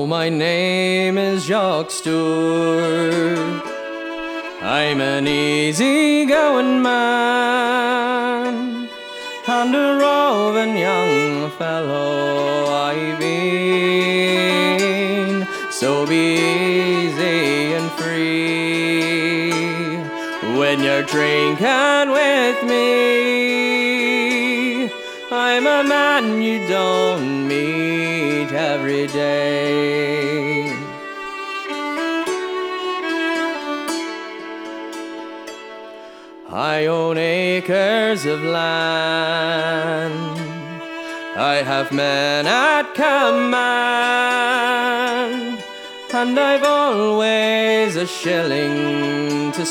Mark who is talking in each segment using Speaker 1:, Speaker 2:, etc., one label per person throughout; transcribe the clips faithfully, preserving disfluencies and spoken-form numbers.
Speaker 1: my name is Jacques Stewart. I'm an easy-going man, and a roving young fellow I've been. So be easy and free when you're drinking with me. I'm a man you don't meet every day. I own acres of land, I have men at command, and I've always a shilling to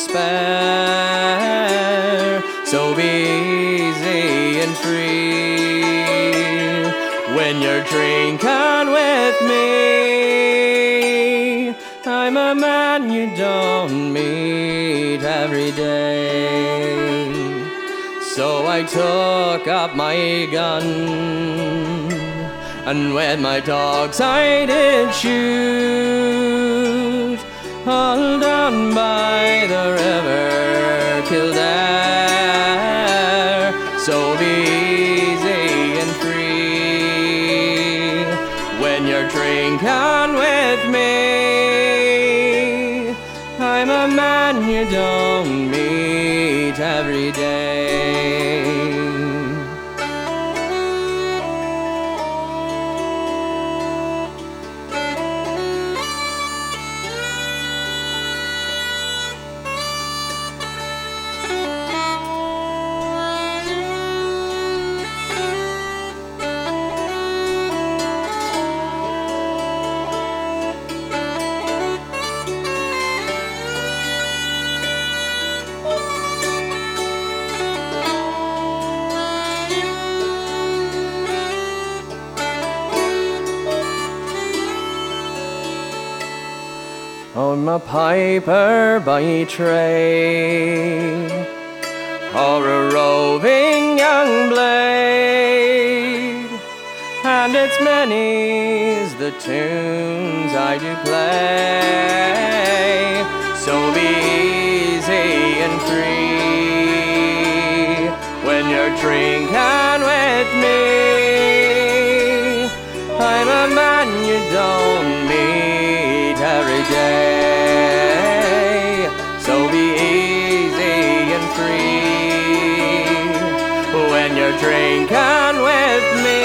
Speaker 1: spare. So be easy and free when you're drinking with me. I'm a man you don't meet every day. So I took up my gun, and with my dogs I did shoot, all down by the river Kildare. So be easy and free when you're drinking with me. I'm a man you don't meet every day. I'm a piper by trade, or a roving young blade, and it's many's the tunes I do play. So be easy and free when you're drinking with me. I'm a man you don't meet every day. So be easy and free when you're drinking with me.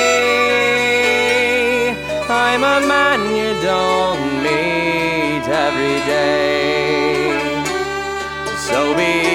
Speaker 1: I'm a man you don't meet every day. So be